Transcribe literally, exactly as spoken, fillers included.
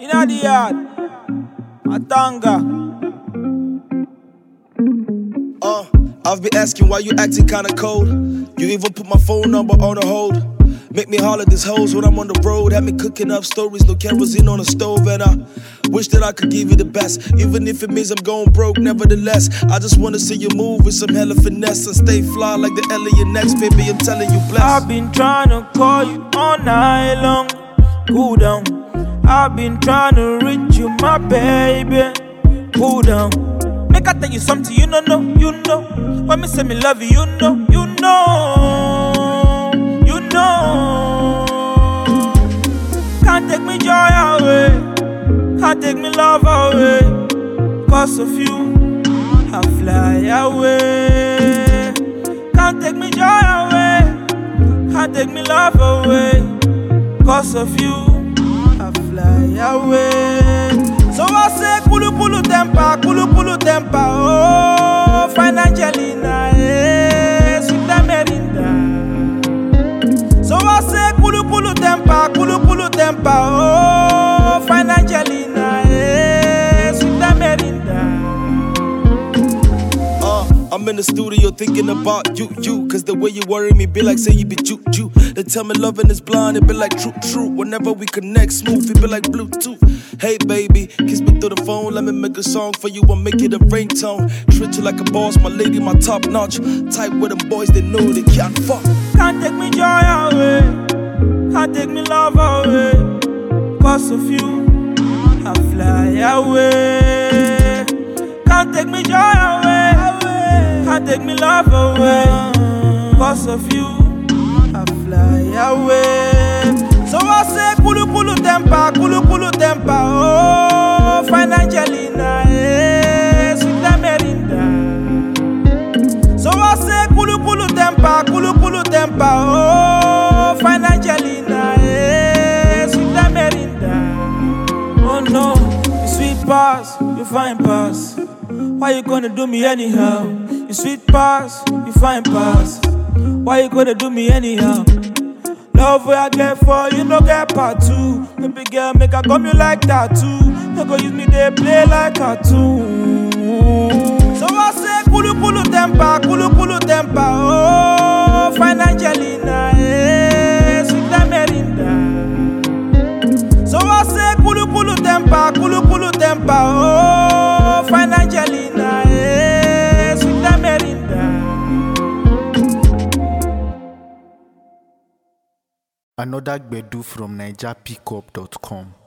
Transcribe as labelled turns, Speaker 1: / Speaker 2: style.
Speaker 1: Inna the yard, Atanga.
Speaker 2: Uh, I've been asking why you acting kinda cold. You even put my phone number on a hold. Make me holler these hoes when I'm on the road. Have me cooking up stories, no kerosene on the stove. And I wish that I could give you the best, even if it means I'm going broke. Nevertheless, I just wanna see you move with some hella finesse and stay fly like the alien next. Baby, I'm telling you, bless.
Speaker 1: I've been trying to call you all night long. Cool down. I've been trying to reach you, my baby. Cool down. Make I tell you something, you know, no, you know. When me say me love you, you know, you know, you know. Can't take me joy away, can't take me love away. Cause of you, I fly away. Can't take me joy away, can't take me love away. Cause of you, I fly away. So I say, kulu kulu tempa, kulu kulu tempa, oh, fine Angelina, eh, sweet Merinda. So I say, kulu kulu tempa, kulu kulu tempa, oh, fine Angelina, eh, sweet Merinda.
Speaker 2: Uh, I'm in the studio thinking about you, you. Cause the way you worry me be like say you be juju. They tell me loving is blind, it be like true, true. Whenever we connect, smooth, it be like Bluetooth. Hey baby, kiss me through the phone, let me make a song for you, I'll make it a ringtone. Treat you like a boss, my lady, my top notch. Type with them boys, they know they can't fuck.
Speaker 1: Can't take me joy away, can't take me love away. Cause of you, I fly away. Can't take me joy away, can't take me love away. Cause of you, I fly away. So I say, kulu kulu tempa, kulu kulu tempa, oh, fine Angelina, eh, sweet Merinda. So I say, kulu kulu tempa, kulu kulu tempa, oh, fine Angelina, eh, sweet Merinda. Oh no, you sweet pass, you fine pass. Why you gonna do me anyhow? You sweet pass, you fine pass. Why you gonna do me anyhow? Love where I get for you, no get part two. Baby girl, make I come you like that too. No go use me, they play like cartoon. So I say, kulu kulu tempa, kulu kulu tempa, oh, fine Angelina, eh, sweet Merinda. So I say, kulu kulu tempa, kulu kulu tempa, oh, fine Angelina, eh, sweet Merinda.
Speaker 3: Another Gbedu from Niger Pickup dot com.